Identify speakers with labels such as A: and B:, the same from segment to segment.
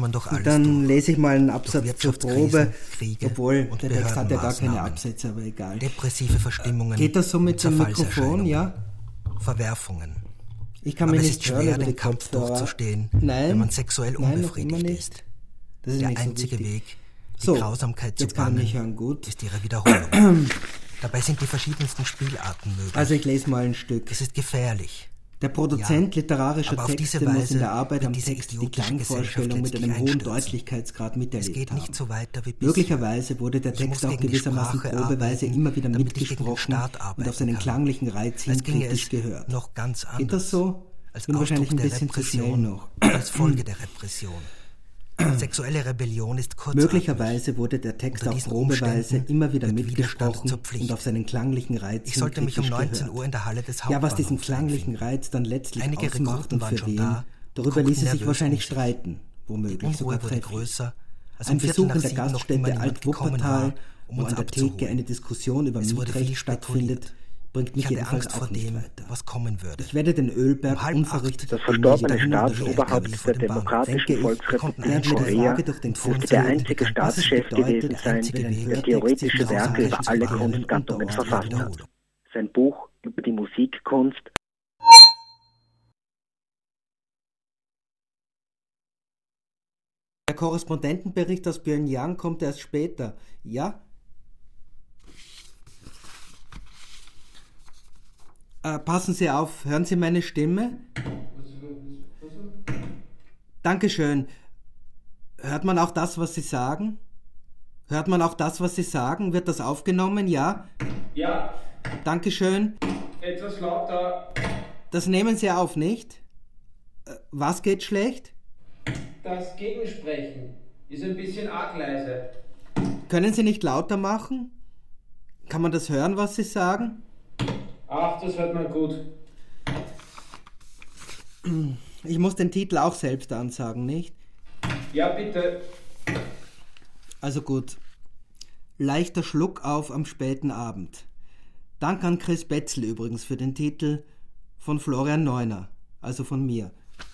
A: man doch alles
B: Dann
A: durch.
B: lese ich mal einen Absatz zur Probe,
A: Kriege
B: obwohl der Text hat ja gar keine
A: Behördenmaßnahmen,
B: Absätze, aber egal.
A: Depressive Verstimmungen.
B: Geht das so mit dem Mikrofon, ja?
A: Verwerfungen.
B: Ich kann
A: Aber
B: mich
A: es
B: nicht
A: ist
B: hören
A: schwer,
B: über die
A: den Kampf
B: Kopfhörer.
A: durchzustehen,
B: Nein,
A: wenn man sexuell
B: noch immer
A: unbefriedigt
B: nicht.
A: ist.
B: Das ist
A: Der
B: nicht so
A: einzige
B: wichtig.
A: Weg, die
B: So,
A: Grausamkeit zu
B: jetzt kann ich mich
A: bannen,
B: hören, gut.
A: ist ihre Wiederholung. Dabei sind die verschiedensten Spielarten möglich.
B: Also ich lese mal ein Stück.
A: Es ist gefährlich.
B: Der Produzent literarischer
A: aber auf diese
B: Texte muss in
A: Weise
B: der Arbeit
A: wird
B: am
A: diese
B: Text die
A: idiotische
B: Klangvorstellung mit
A: Gesellschaft
B: einem hohen
A: letztlich
B: Deutlichkeitsgrad
A: Es
B: miterlebt
A: geht nicht
B: haben.
A: so weiter wie bisher.
B: Möglicherweise wurde der
A: Ich
B: Text
A: muss
B: auch
A: gegen die
B: gewissermaßen
A: Sprache
B: probeweise
A: arbeiten,
B: immer wieder
A: damit ich gegen den
B: mitgesprochen
A: Staat
B: und
A: arbeiten
B: auf seinen
A: kann.
B: klanglichen Reiz hin
A: Als ginge
B: kritisch
A: es
B: gehört.
A: noch ganz anders.
B: Geht das so?
A: Als
B: Bin wahrscheinlich ein
A: Ausdruck der
B: bisschen zu schnell
A: Repression
B: noch.
A: und als Folge der Repression. Sexuelle Rebellion ist kurzatmig.
B: Möglicherweise wurde der Text
A: Unter
B: auch
A: diesen
B: probeweise
A: Umständen
B: immer wieder
A: wird Widerstand
B: mitgesprochen
A: zur Pflicht.
B: und auf seinen klanglichen Reiz
A: Ich
B: hin
A: sollte mich um
B: kritisch
A: 19
B: gehört.
A: Uhr in der Halle des
B: Ja, was diesen
A: Hauptbahnhofs
B: klanglichen
A: einfinden.
B: Reiz dann letztlich
A: Einige
B: ausmacht
A: Rekruten
B: und
A: waren
B: für
A: schon
B: wen,
A: da,
B: darüber
A: guckten
B: ließe sich
A: nervös
B: wahrscheinlich
A: um sich.
B: streiten,
A: Die
B: womöglich
A: Unruhe
B: sogar
A: wurde
B: trefflich.
A: größer, als
B: Ein
A: um
B: Besuch in der
A: 6:45 noch immer
B: Gaststätte
A: niemand
B: Alt
A: gekommen
B: Wuppertal,
A: war, um
B: wo
A: uns
B: an der Theke
A: abzuholen.
B: eine Diskussion über
A: Es wurde viel
B: Mietrecht
A: spekuliert.
B: stattfindet, bringt mich
A: Ich hatte
B: jedenfalls
A: Angst vor
B: auch nicht
A: dem,
B: weiter.
A: was kommen würde.
B: Ich werde den Ölberg
A: Um 7:30
B: unverrichtet
C: Das
B: nie
C: verstorbene
B: wieder hinuntersteigen.
C: Staatsoberhaupt der Demokratischen
B: Denke ich,
C: Volksrepublik
B: während mir die
C: Korea
B: Frage durch den Kopf
C: dürfte der
B: geht,
C: einzige
B: was es
C: Staatschef
B: bedeutet,
C: gewesen sein,
A: einzige
B: wenn ein
A: Weg,
C: der
B: Hörtext
C: theoretische
B: sich
C: Werke über
B: grausamkeit
C: alle
B: zu bahnen
C: Kunstgattungen
B: unterordnet.
C: verfasst hat.
A: Wiederholung.
C: Sein Buch über die Musikkunst
B: Der Korrespondentenbericht aus Pyongyang kommt erst später. Ja? Passen Sie auf, hören Sie meine Stimme? Dankeschön. Hört man auch das, was Sie sagen? Hört man auch das, was Sie sagen? Wird das aufgenommen? Ja?
D: Ja,
B: Dankeschön.
D: etwas lauter.
B: Das nehmen Sie auf, nicht? Was geht schlecht?
D: Das Gegensprechen ist ein bisschen arg leise.
B: Können Sie nicht lauter machen? Kann man das hören, was Sie sagen?
D: Ach, das hört man gut.
B: Ich muss den Titel auch selbst ansagen, nicht?
D: Ja, bitte.
B: Also gut. Leichter Schluck auf am späten Abend. Dank an Chris Betzel übrigens für den Titel, von Florian Neuner, also von mir.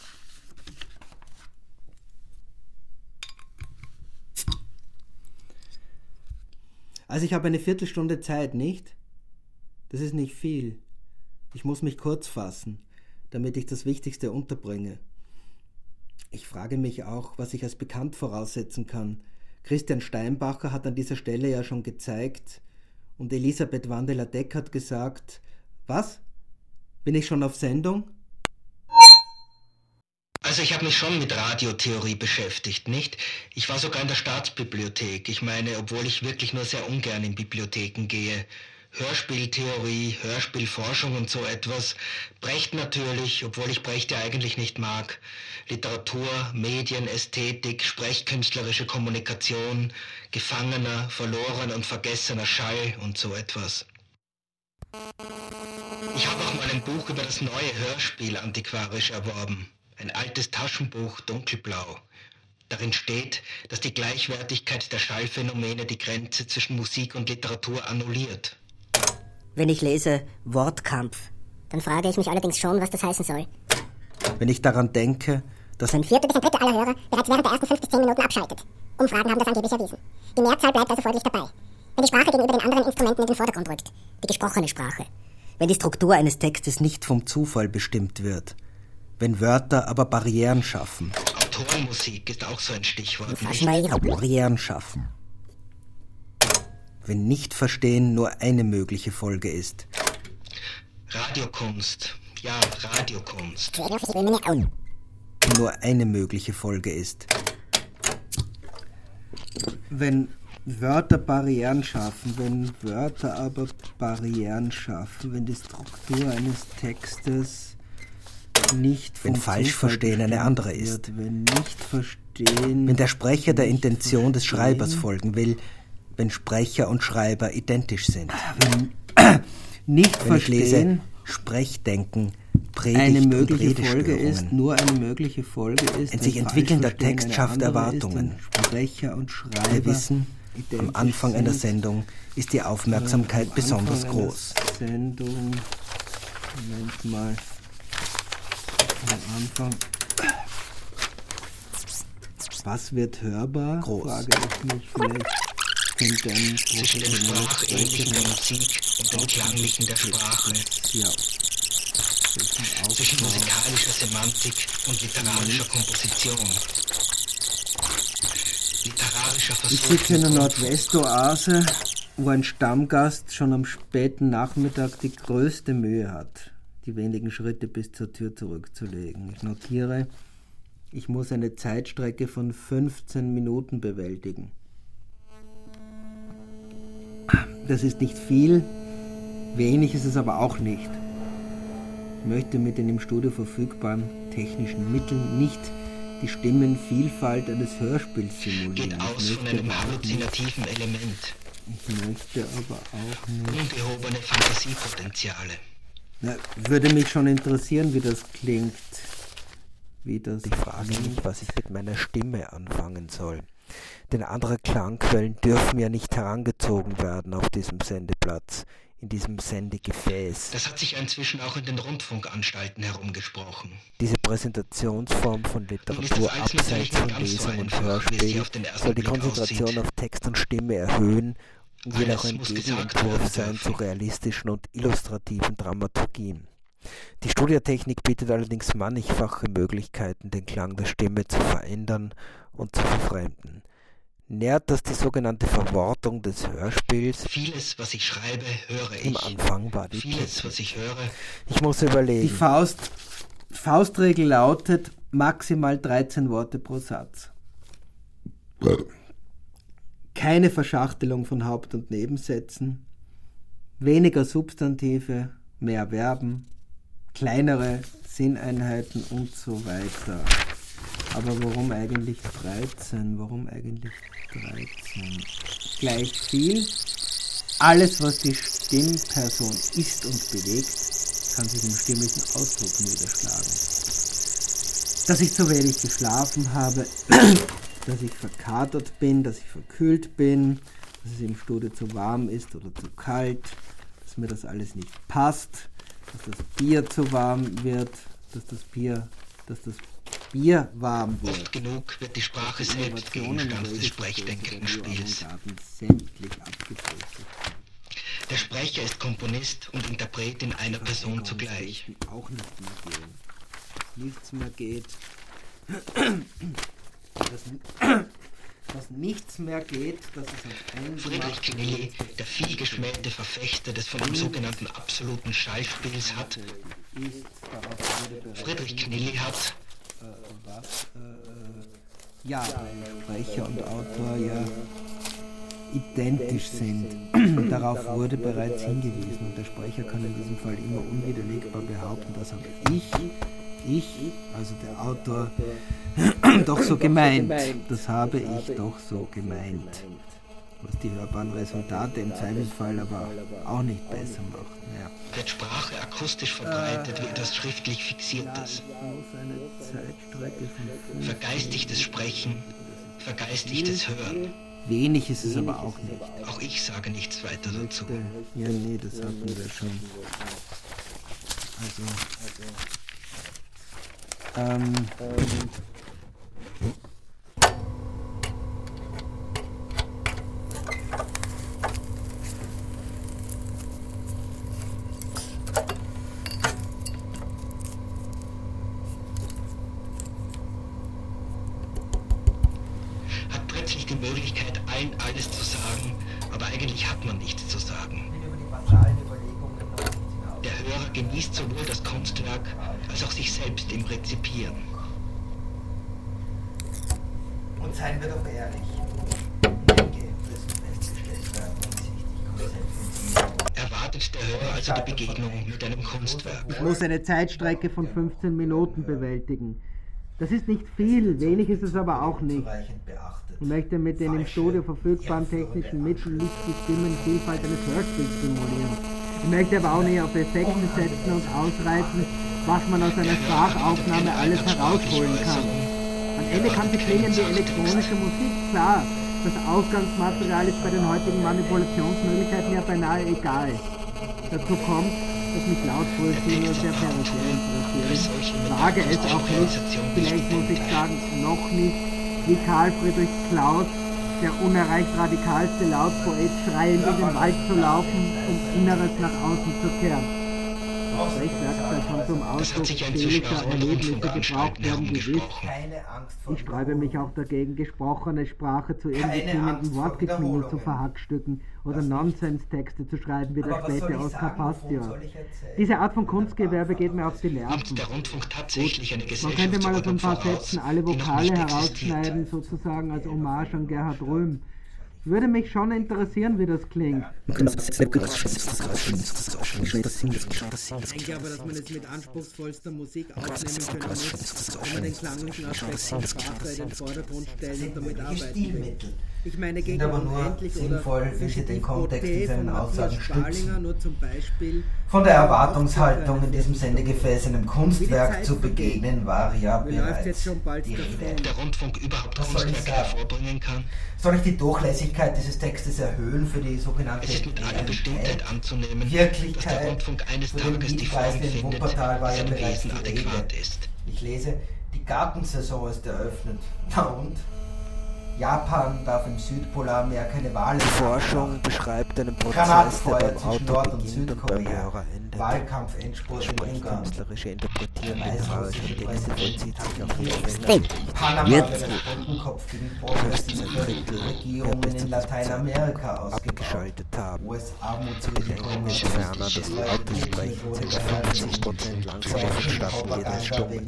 B: Also ich habe eine Viertelstunde Zeit, nicht? Das ist nicht viel. Ich muss mich kurz fassen, damit ich das Wichtigste unterbringe. Ich frage mich auch, was ich als bekannt voraussetzen kann. Christian Steinbacher hat an dieser Stelle ja schon gezeigt und Elisabeth Wandeler-Deck hat gesagt, was? Bin ich schon auf Sendung?
A: Also ich habe mich schon mit Radiotheorie beschäftigt, nicht? Ich war sogar in der Staatsbibliothek. Ich meine, obwohl ich wirklich nur sehr ungern in Bibliotheken gehe. Hörspieltheorie, Hörspielforschung und so etwas. Brecht natürlich, obwohl ich Brecht ja eigentlich nicht mag. Literatur, Medien, Ästhetik, sprechkünstlerische Kommunikation, gefangener, verloren und vergessener Schall und so etwas. Ich habe auch mal ein Buch über das neue Hörspiel antiquarisch erworben. Ein altes Taschenbuch, dunkelblau. Darin steht, dass die Gleichwertigkeit der Schallphänomene die Grenze zwischen Musik und Literatur annulliert.
E: Wenn ich lese Wortkampf, dann frage ich mich allerdings schon, was das heißen soll.
B: Wenn ich daran denke, dass
E: Ein Viertel bis ein Drittel aller Hörer bereits während der ersten 5 bis 10 Minuten abschaltet. Umfragen haben das angeblich erwiesen. Die Mehrzahl bleibt also folglich dabei. Wenn die Sprache gegenüber den anderen Instrumenten in den Vordergrund rückt, die gesprochene Sprache.
B: wenn die Struktur eines Textes nicht vom Zufall bestimmt wird, wenn Wörter aber Barrieren schaffen.
A: Autorenmusik ist auch so ein Stichwort.
B: Barrieren schaffen. Wenn Nicht-Verstehen nur eine mögliche Folge ist.
A: Radiokunst. Ja, Radiokunst.
B: Nur eine mögliche Folge ist. Wenn Wörter Barrieren schaffen, wenn Wörter aber Barrieren schaffen, wenn die Struktur eines Textes nicht vom
A: Wenn Falschverstehen
B: Zufall
A: eine andere
B: bestimmt
A: ist.
B: wird, wenn Nicht-Verstehen,
A: Wenn der Sprecher der
B: nicht
A: Intention des
B: verstehen,
A: Schreibers folgen will, wenn Sprecher und Schreiber identisch sind.
B: nicht
A: Wenn ich lese,
B: verstehen,
A: Sprechdenken, Predigt
B: eine
A: und
B: mögliche Folge ist,
A: Redestörungen.
B: nur eine mögliche Folge ist,
A: Ein sich
B: wenn
A: entwickelnder
B: Falschverstehen
A: Text
B: eine
A: schafft
B: andere
A: Erwartungen.
B: Ist, wenn Sprecher und Schreiber
A: Wir wissen, am
B: identisch
A: Anfang einer
B: sind.
A: Sendung ist die Aufmerksamkeit
B: Am
A: besonders
B: Anfang einer
A: groß.
B: Sendung, Moment mal, am Anfang Was wird hörbar?
F: Groß.
B: Frage ich mich. Vielleicht könnte ein
A: Zwischen dem sprachähnlichen der Musik und dem klanglichen der Sprache.
B: Ja.
A: Zwischen musikalischer Semantik und literarischer Komposition. Literarischer
B: Ich
A: Versuch.
B: sitze in der Nordwestoase, wo ein Stammgast schon am späten Nachmittag die größte Mühe hat, die wenigen Schritte bis zur Tür zurückzulegen. Ich notiere, ich muss eine Zeitstrecke von 15 Minuten bewältigen. Das ist nicht viel, wenig ist es aber auch nicht. Ich möchte mit den im Studio verfügbaren technischen Mitteln nicht die Stimmenvielfalt eines Hörspiels simulieren.
A: Geht aus von einem halluzinativen Element.
B: Ich möchte aber auch nicht...
A: Ungehobene Fantasiepotenziale.
B: Na, würde mich schon interessieren, wie das klingt.
F: Ich frage mich, was ich mit meiner Stimme anfangen soll. Denn andere Klangquellen dürfen ja nicht herangezogen werden auf diesem Sendeplatz, in diesem Sendegefäß.
A: Das hat sich inzwischen auch in den Rundfunkanstalten herumgesprochen.
F: Diese Präsentationsform von Literatur abseits von Lesung und Hörspiel soll die Konzentration auf Text und Stimme erhöhen und will auch ein Gegenentwurf sein zu realistischen und illustrativen Dramaturgien. Die Studiotechnik bietet allerdings mannigfache Möglichkeiten, den Klang der Stimme zu verändern und zu verfremden. Nährt das die sogenannte Verwortung des Hörspiels?
A: Vieles, was ich schreibe, höre ich.
F: Im Anfang war die
A: Vieles,
F: Technik.
A: was ich höre,
F: Ich muss überlegen.
B: Die Faustregel lautet maximal 13 Worte pro Satz. Keine Verschachtelung von Haupt- und Nebensätzen, weniger Substantive, mehr Verben, kleinere Sinneinheiten und so weiter. Aber warum eigentlich 13? Warum eigentlich 13? Gleich viel. Alles, was die Stimmperson ist und bewegt, kann sich im stimmlichen Ausdruck niederschlagen. Dass ich zu wenig geschlafen habe, dass ich verkatert bin, dass ich verkühlt bin, dass es im Studio zu warm ist oder zu kalt, dass mir das alles nicht passt, dass das Bier zu warm wird, dass das Bier warm wird.
A: oft genug wird die Sprache selbst Gegenstand des sprechdenkenden Spiels.
B: Sämtlich abgetreten.
A: Der Sprecher ist Komponist und Interpret in einer Person zugleich.
B: Auch nicht mehr gehen. Nichts mehr geht. Dass nichts mehr geht, dass es auf einen
A: Friedrich Knilli, der vielgeschmähte Verfechter des von ihm sogenannten absoluten Schallspiels hat. Friedrich Knilli hat
B: ja, Sprecher und Autor ja identisch sind. Darauf wurde bereits hingewiesen und der Sprecher kann in diesem Fall immer unwiderlegbar behaupten, das habe ich, also der Autor, doch so gemeint. Das habe ich doch so gemeint. Was die hörbaren Resultate im Zweifelsfall aber auch nicht besser macht. Ja.
A: Wird Sprache akustisch verbreitet wie etwas schriftlich Fixiertes. Vergeistigtes Sprechen, vergeistigtes Hören.
B: Wenig ist es aber auch nicht.
A: Auch ich sage nichts weiter dazu.
B: Ja, nee, das hatten wir schon.
A: Hat plötzlich die Möglichkeit, alles zu sagen, aber eigentlich hat man nichts zu sagen. Der Hörer genießt sowohl das Kunstwerk als auch sich selbst im Rezipieren.
B: Und seien wir doch ehrlich.
A: Erwartet der Hörer also die Begegnung mit einem Kunstwerk.
B: Ich muss eine Zeitstrecke von 15 Minuten bewältigen. Das ist nicht viel, wenig ist es aber auch nicht. Ich möchte mit den im Studio verfügbaren technischen Mitteln nicht die Stimmenvielfalt eines Hörspiels simulieren. Ich möchte aber auch nicht auf Effekte setzen und ausreizen, was man aus einer Sprachaufnahme alles herausholen kann. Am Ende kann sie klingen wie elektronische Musik, klar. Das Ausgangsmaterial ist bei den heutigen Manipulationsmöglichkeiten ja beinahe egal. Dazu kommt, dass mich Lautbrüche nur sehr peripher interessieren. Wage es auch nicht, vielleicht muss ich sagen, noch nicht, wie Karl Friedrich Klaus, der unerreicht radikalste Lautpoet, schreiend in den Wald zu laufen, um Inneres nach außen zu kehren. Sprechwerkzeug kann zum Ausdruck seelischer Erlebnisse gebraucht werden, gewiss. Ich sträube mich auch dagegen, gesprochene Sprache zu irgendwie klingenden Wortgeklingel zu verhackstücken oder Nonsenstexte zu schreiben, wie der späte Oskar Pastor. Diese Art von Kunstgewerbe geht mir auf die Nerven. Gut, man könnte mal aus ein paar Sätzen alle Vokale herausschneiden, sozusagen als Hommage an Gerhard Röhm. Würde mich schon interessieren, wie das klingt. Ich denke aber, dass man es mit anspruchsvollster Musik aufnehmen können muss, wenn man den klanglichen Aspekt der Sprache in den Vordergrund stellen und damit arbeiten will. Ich meine, gegen unendlich oder den Kontext dieser Aussagen stützen. Nur zum Beispiel
G: von der Erwartungshaltung in diesem Sendegefäß einem Kunstwerk zu begegnen, war ja bereits die Rede.
A: Der Rundfunk überhaupt Kunstwerke hervorbringen kann.
G: Soll ich die Durchlässigkeit dieses Textes erhöhen für die sogenannte Wirklichkeit?
A: Der Rundfunk eines
G: für den
A: Tages die
G: Mietpreis
A: Form
G: in
A: findet,
G: Wuppertal war ja
A: die
G: bereits die
A: adäquat
G: Rede.
A: ist.
G: Ich lese, die Gartensaison ist eröffnet. Na und? Japan darf im Südpolarmeer keine Wale.
F: Die Forschung beschreibt einen Prozess, der beim Autor beginnt und beim Hörer endet.
G: Wahlkampf-Endspurt in Ungarn.
F: Künstlerische Interpretieren literarische Texte vollzieht sich auf die
G: Panama wird als Brückenkopf gegen progressive Regierungen in Lateinamerika
F: abgeschaltet haben.
G: US-Armutsrisiko
F: ist ferner das Autosprechen ca. 50% langsamer vonstatten geht als Stummen.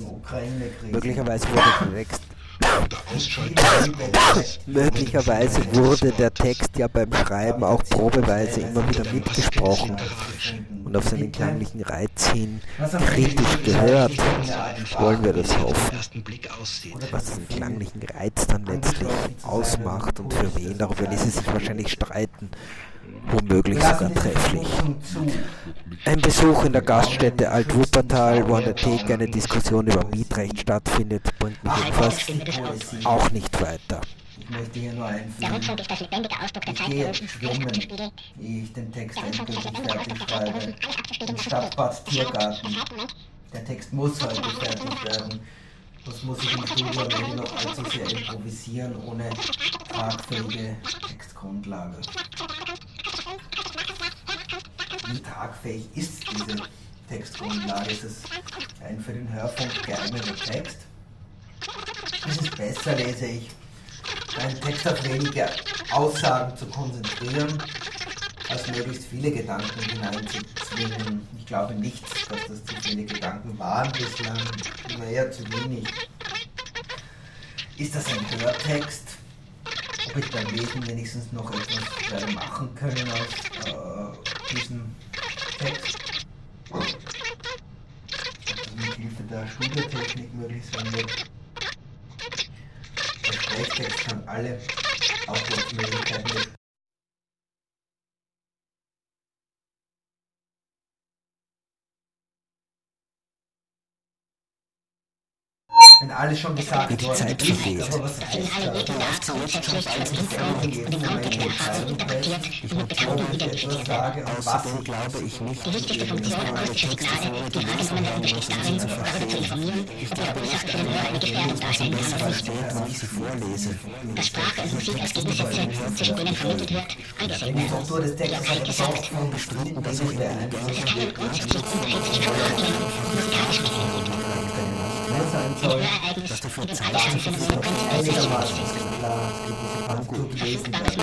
F: Möglicherweise wurde der Text ja beim Schreiben auch probeweise immer wieder mitgesprochen und auf seinen klanglichen Reiz hin kritisch gehört. Wollen wir das hoffen? Was den klanglichen Reiz dann letztlich ausmacht und für wen, darüber ließe sich wahrscheinlich streiten. Womöglich sogar trefflich. Ein Besuch in der Gaststätte Alt-Wuppertal, wo an der Theke eine Diskussion über Mietrecht stattfindet, bringt mich jedenfalls auch nicht weiter.
G: Ich möchte hier nur einfügen.
E: Der Rundfunk ist das lebendige Ausdruck der
G: Ich
E: Zeit
G: gehe
E: gewesen,
G: schwimmen, ehe ich den Text endgültig fertig schreibe. Im Stadtbad Tiergarten. Der Text muss heute fertig werden. Das muss ich im Studio am Ende noch allzu sehr improvisieren, ohne tragfähige Textgrundlage. Wie tragfähig ist diese Textgrundlage? Ist es ein für den Hörfunk geeigneter Text? Es ist besser, lese ich, einen Text auf wenige Aussagen zu konzentrieren, als möglichst viele Gedanken hineinzuzwingen. Ich glaube nicht, dass das zu viele Gedanken waren bislang, immer eher zu wenig. Ist das ein Hörtext? Ob ich beim Lesen wenigstens noch etwas werde machen können aus diesem Text? Ob das mit Hilfe der Studiotechnik möglich sein wird? Der Sprechtext kann alle Ausdrucksmöglichkeiten wenn alles schon gesagt
F: wie die
G: worden
F: Zeit
G: ist,
F: vergeht.
G: aber was heißt
F: Außerdem glaube ich nicht, dass die ich vorlese.
E: Dass Sprache und Musik als Gegensätze, zwischen denen vermittelt wird, angesehen werden.
G: Struktur des Textes hat gesagt, von bestritten, dass ich der sein soll,
E: dass
G: der für Zeichen einigermaßen klar gut lesen wird.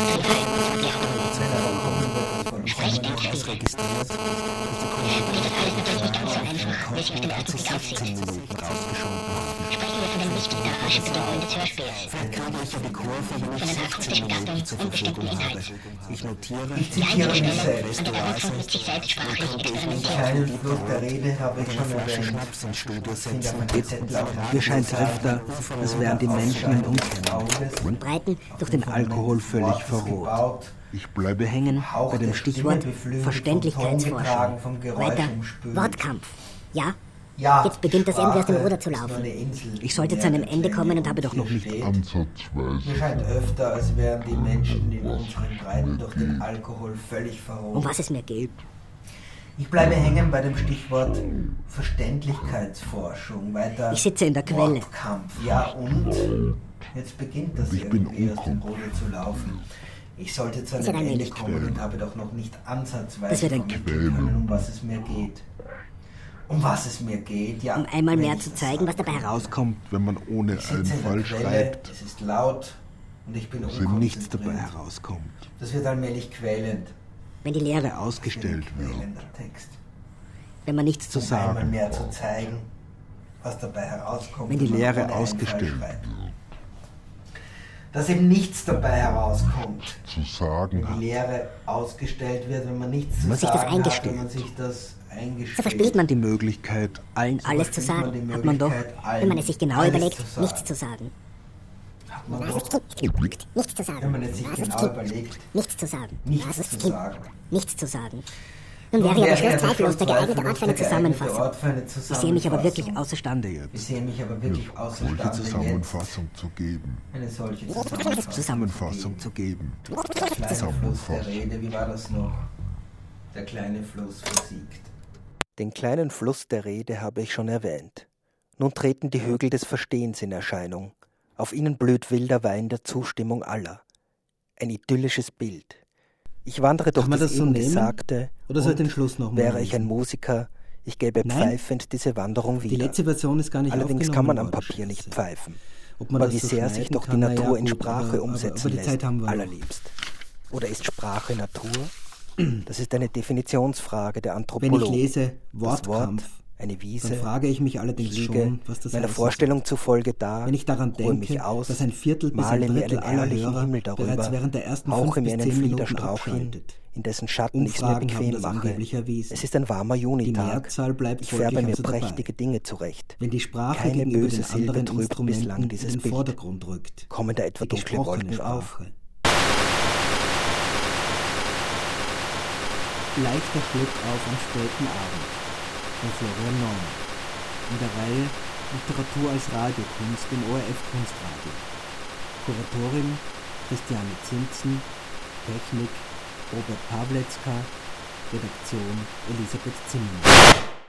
F: Das registriert, dass die Minuten rausgeschoben haben.
E: Sprechen wir von den nicht literarischen Bedingungen des Hörspiels.
F: Vielleicht kriege ich ja die Kurve, wenn ich 16 Minuten zur Verfügung habe. Ich notiere,
G: ich zitiere mich selbst.
E: Und der Rundfunk mit sich selbst sprachlich experimentiert.
G: Keinen Fluch der Rede habe ich schon erwähnt.
F: Schnaps ins Studio setzen.
B: Mir scheint öfter, als wären die Menschen in Unkenntnis und Breiten durch den Alkohol völlig verroht.
H: Ich bleibe
B: hängen bei dem Stichwort Verständlichkeitsforschung.
E: Weiter, Wortkampf. Ja?
G: Ja,
E: jetzt beginnt das Ende aus dem Ruder zu laufen. Ich sollte zu einem Ende kommen und habe doch noch nicht.
H: ansatzweise.
G: Mir scheint öfter, als wären die Menschen in unseren Breiten durch den Alkohol völlig verroht.
E: Um was es mir geht.
G: Ich bleibe hängen bei dem Stichwort Verständlichkeitsforschung. Weiter
E: ich sitze in der Quelle.
G: Wortkampf. Ja und? Jetzt beginnt das
H: Ich bin
G: irgendwie aus dem Ruder zu laufen. Ich sollte zu einem Ende kommen und habe doch noch nicht ansatzweise vermitteln können, um was es mir geht. Um was es mir geht, ja.
I: Um einmal mehr zu zeigen, was dabei herauskommt.
H: Wenn man ohne einen Fall schreibt,
G: es ist laut und ich bin
H: wenn nichts dabei herauskommt.
G: Das wird allmählich quälend.
I: Wenn die Lehre ausgestellt wird.
G: Text.
I: Wenn man nichts zu sagen
G: einmal mehr zu zeigen, was dabei herauskommt.
I: Wenn die Lehre ausgestellt wird.
G: Dass eben nichts dabei herauskommt.
H: Zu sagen
G: wenn die Lehre ausgestellt wird, wenn man nichts zu
I: sagen hat, wenn
G: man sich das eingesteht.
I: So verspielt man die Möglichkeit, allen alles zu sagen. Hat man doch, wenn man es sich genau überlegt, nichts zu sagen. Nichts zu sagen.
G: Wenn man es sich genau überlegt,
I: nichts zu sagen.
G: Nichts zu sagen.
I: Nichts zu sagen. Nun wäre ja der Schluss zweifellos der geeignete Ort für eine Zusammenfassung. Ich sehe mich aber wirklich außerstande jetzt.
G: Ich sehe mich aber wirklich außerstande
H: solche Zusammenfassung zu geben.
G: Eine solche
H: Zusammenfassung zu geben.
G: Der kleine Fluss der Rede, wie war das noch? Der kleine Fluss versiegt.
F: Den kleinen Fluss der Rede habe ich schon erwähnt. Nun treten die Hügel des Verstehens in Erscheinung. Auf ihnen blüht wilder Wein der Zustimmung aller. Ein idyllisches Bild. Ich wandere durch das eben Gesagte
B: oder soll den Schluss noch mal
F: wäre ich ein Musiker, ich gäbe pfeifend diese Wanderung wieder.
B: Die letzte Version ist gar nicht
F: Allerdings kann man am Papier nicht pfeifen. Aber wie sehr sich doch die Natur in Sprache umsetzen lässt, allerliebst. Oder ist Sprache Natur? Das ist eine Definitionsfrage der Anthropologie.
B: Wenn ich lese Wortkampf,
F: eine Wiese,
B: dann frage ich mich allerdings schon, was das
F: meiner Vorstellung zufolge da,
B: wenn ich daran denke,
F: mich aus,
B: dass ein Viertel bis ein Drittel aller Hörer bereits während der ersten 5 bis 10 Minuten abschaltet.
F: In dessen Schatten ich es mir bequem mache. Es ist ein warmer Junitag. Ich färbe mir prächtige Dinge zurecht.
B: Wenn die Sprache
F: keine
B: gegenüber
F: böse
B: den anderen
F: Silbe trübt bislang dieses
B: in den
F: Bild.
B: Vordergrund rückt.
F: Kommen da etwa dunkle Wolken auf?
B: Leichter Schluck auf am späten Abend von Florian Neumann in der Reihe Literatur als Radiokunst im ORF Kunstradio. Kuratorin Christiane Zintzen, Technik Robert Pawletzka, Redaktion Elisabeth Zimmermann.